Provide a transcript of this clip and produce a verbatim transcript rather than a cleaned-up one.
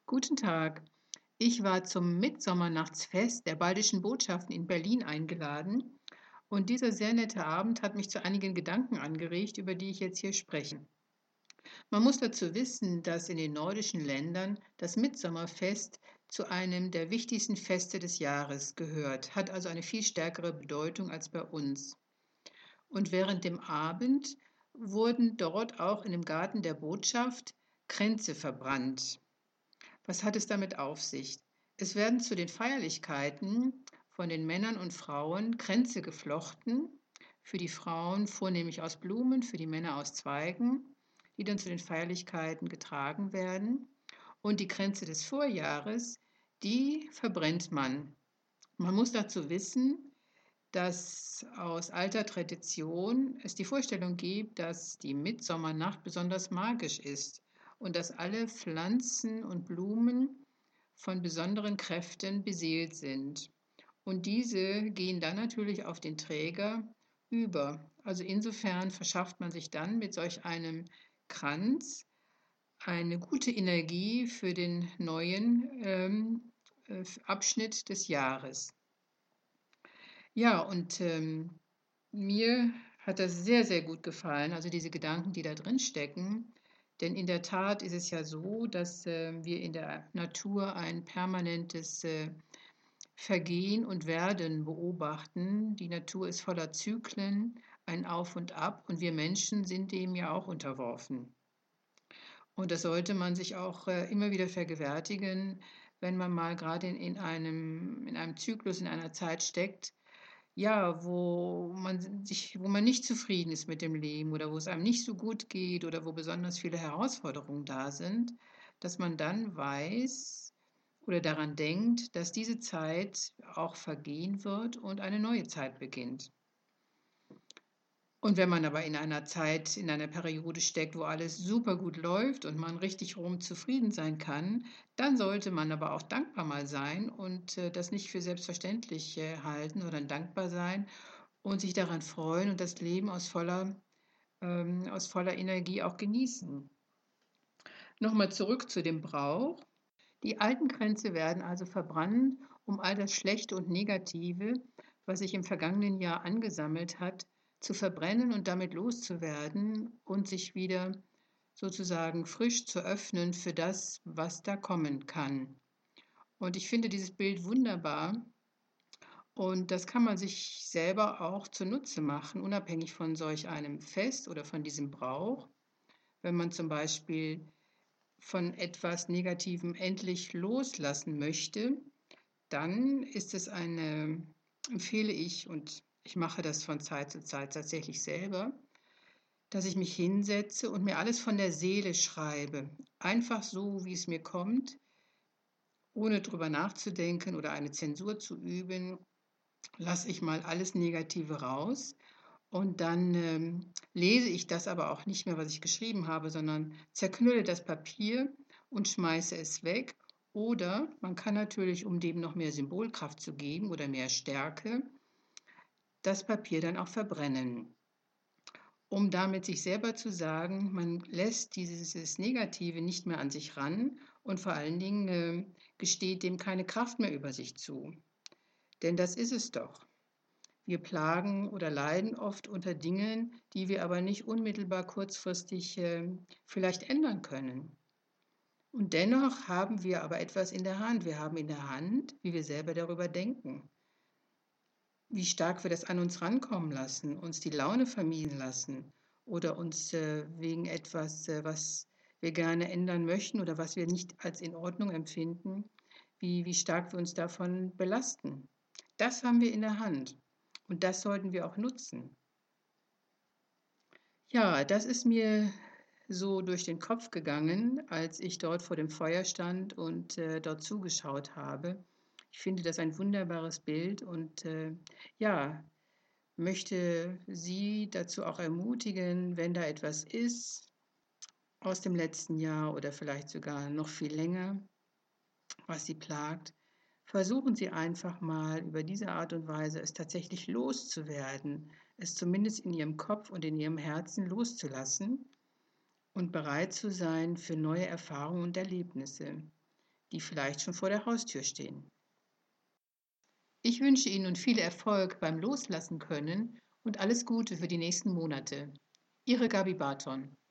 Guten Tag. Ich war zum Mitsommernachtsfest der Baltischen Botschaften in Berlin eingeladen und dieser sehr nette Abend hat mich zu einigen Gedanken angeregt, über die ich jetzt hier spreche. Man muss dazu wissen, dass in den nordischen Ländern das Mitsommerfest zu einem der wichtigsten Feste des Jahres gehört, hat also eine viel stärkere Bedeutung als bei uns. Und während dem Abend wurden dort auch in dem Garten der Botschaft Kränze verbrannt. Was hat es damit auf sich? Es werden zu den Feierlichkeiten von den Männern und Frauen Kränze geflochten, für die Frauen vornehmlich aus Blumen, für die Männer aus Zweigen, die dann zu den Feierlichkeiten getragen werden. Und die Kränze des Vorjahres, die verbrennt man. Man muss dazu wissen, dass aus alter Tradition es die Vorstellung gibt, dass die Mitsommernacht besonders magisch ist und dass alle Pflanzen und Blumen von besonderen Kräften beseelt sind. Und diese gehen dann natürlich auf den Träger über. Also insofern verschafft man sich dann mit solch einem Kranz eine gute Energie für den neuen ähm, äh, Abschnitt des Jahres. Ja, und ähm, mir hat das sehr, sehr gut gefallen, also diese Gedanken, die da drin stecken. Denn in der Tat ist es ja so, dass äh, wir in der Natur ein permanentes äh, Vergehen und Werden beobachten. Die Natur ist voller Zyklen, ein Auf und Ab, und wir Menschen sind dem ja auch unterworfen. Und das sollte man sich auch äh, immer wieder vergewärtigen, wenn man mal gerade in, in, einem, in einem Zyklus, in einer Zeit steckt, ja, wo man sich, wo man nicht zufrieden ist mit dem Leben oder wo es einem nicht so gut geht oder wo besonders viele Herausforderungen da sind, dass man dann weiß oder daran denkt, dass diese Zeit auch vergehen wird und eine neue Zeit beginnt. Und wenn man aber in einer Zeit, in einer Periode steckt, wo alles super gut läuft und man richtig rum zufrieden sein kann, dann sollte man aber auch dankbar mal sein und äh, das nicht für selbstverständlich äh, halten, sondern dankbar sein und sich daran freuen und das Leben aus voller, ähm, aus voller Energie auch genießen. Nochmal zurück zu dem Brauch. Die alten Kränze werden also verbrannt, um all das Schlechte und Negative, was sich im vergangenen Jahr angesammelt hat, zu verbrennen und damit loszuwerden und sich wieder sozusagen frisch zu öffnen für das, was da kommen kann. Und ich finde dieses Bild wunderbar und das kann man sich selber auch zunutze machen, unabhängig von solch einem Fest oder von diesem Brauch. Wenn man zum Beispiel von etwas Negativem endlich loslassen möchte, dann ist es eine, empfehle ich, und ich mache das von Zeit zu Zeit tatsächlich selber, dass ich mich hinsetze und mir alles von der Seele schreibe. Einfach so, wie es mir kommt, ohne drüber nachzudenken oder eine Zensur zu üben, lasse ich mal alles Negative raus. Und dann ähm, lese ich das aber auch nicht mehr, was ich geschrieben habe, sondern zerknülle das Papier und schmeiße es weg. Oder man kann natürlich, um dem noch mehr Symbolkraft zu geben oder mehr Stärke, das Papier dann auch verbrennen, um damit sich selber zu sagen, man lässt dieses Negative nicht mehr an sich ran und vor allen Dingen äh, gesteht dem keine Kraft mehr über sich zu. Denn das ist es doch. Wir plagen oder leiden oft unter Dingen, die wir aber nicht unmittelbar kurzfristig äh, vielleicht ändern können. Und dennoch haben wir aber etwas in der Hand. Wir haben in der Hand, wie wir selber darüber denken, wie stark wir das an uns rankommen lassen, uns die Laune vermiesen lassen oder uns äh, wegen etwas, äh, was wir gerne ändern möchten oder was wir nicht als in Ordnung empfinden, wie, wie stark wir uns davon belasten. Das haben wir in der Hand und das sollten wir auch nutzen. Ja, das ist mir so durch den Kopf gegangen, als ich dort vor dem Feuer stand und äh, dort zugeschaut habe. Ich finde das ein wunderbares Bild und äh, ja, möchte Sie dazu auch ermutigen, wenn da etwas ist aus dem letzten Jahr oder vielleicht sogar noch viel länger, was Sie plagt, versuchen Sie einfach mal über diese Art und Weise es tatsächlich loszuwerden, es zumindest in Ihrem Kopf und in Ihrem Herzen loszulassen und bereit zu sein für neue Erfahrungen und Erlebnisse. die vielleicht schon vor der Haustür stehen. Ich wünsche Ihnen nun viel Erfolg beim Loslassen können und alles Gute für die nächsten Monate. Ihre Gabi Barton.